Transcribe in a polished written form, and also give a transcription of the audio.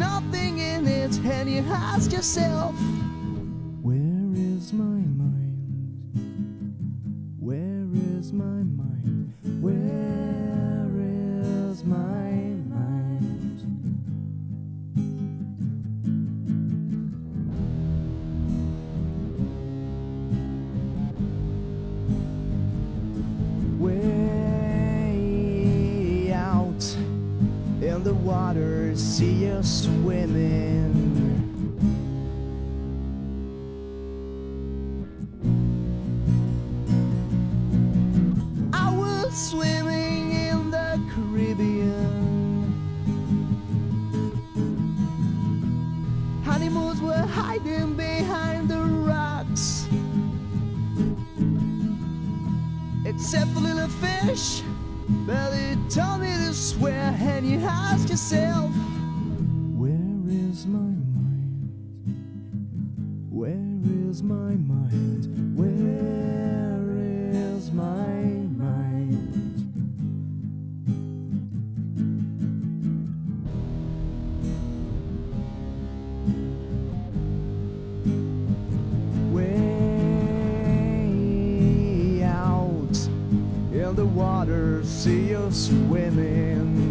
nothing in it, and you ask yourself, where is my mind? Where is my mind? Where is my mind? Way out in the water, see you swimming. I was swimming in the Caribbean. Animals were hiding behind the rocks, except for little fish. Well, they told me to swear, and you ask yourself, where is my mind? Where is my mind? Where is my mind? Way out in the water, see you swimming.